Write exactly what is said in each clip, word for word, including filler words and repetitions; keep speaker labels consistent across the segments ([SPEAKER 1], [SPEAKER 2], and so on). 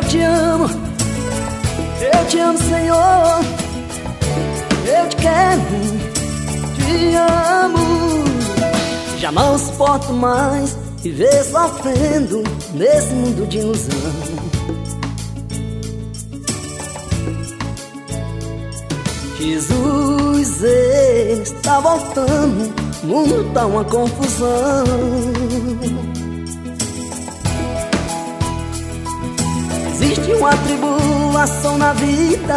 [SPEAKER 1] te amo, eu te amo, Senhor. Eu te quero, te amo. Já não suporto mais viver sofrendo nesse mundo de ilusão. Jesus, ele está voltando, o mundo tá uma confusão. Existe uma tribulação na vida,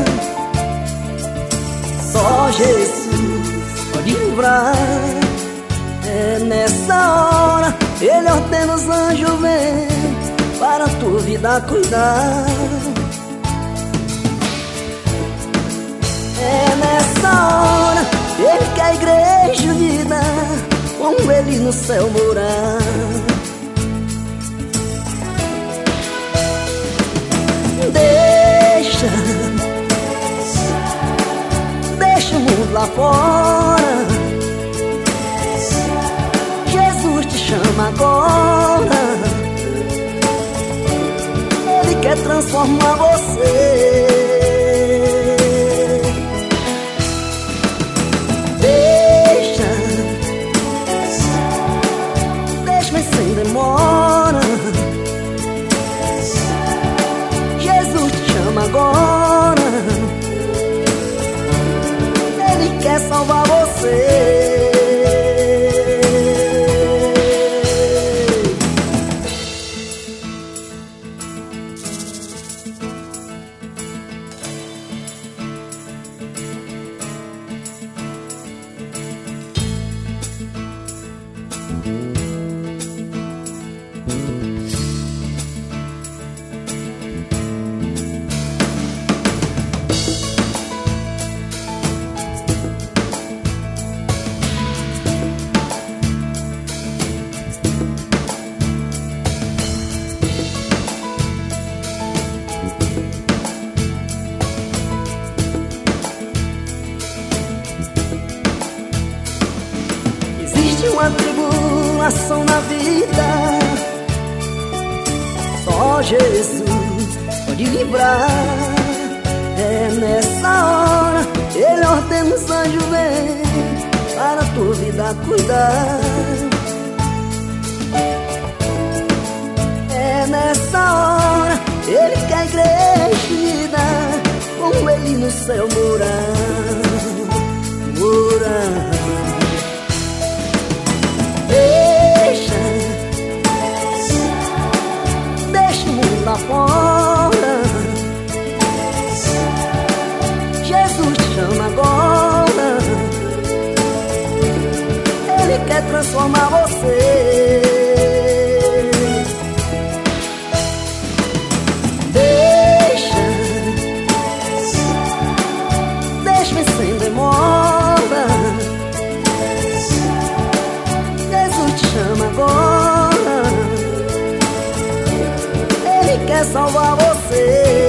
[SPEAKER 1] só Jesus pode livrar. É nessa hora ele ordena os anjos vêm para a tua vida cuidar. É nessa hora ele quer a igreja unida, com ele no céu morar. Deixa, deixa o mundo lá fora. Jesus te chama agora. Ele quer transformar você. Deixa, deixa, mas sem demora. Jesus te chama agora. Ele quer salvar você. Existe uma tribulação na vida, só Jesus pode livrar. É nessa hora ele ordena os anjos vêm para a tua vida cuidar. É nessa hora ele quer a igreja unida, com ele no céu morar. Morar. Deixa, deixa o mundo lá fora. Jesus te chama agora. Ele quer transformar você. Deixa, deixa, mas sem demora. Chama agora. Ele quer salvar você.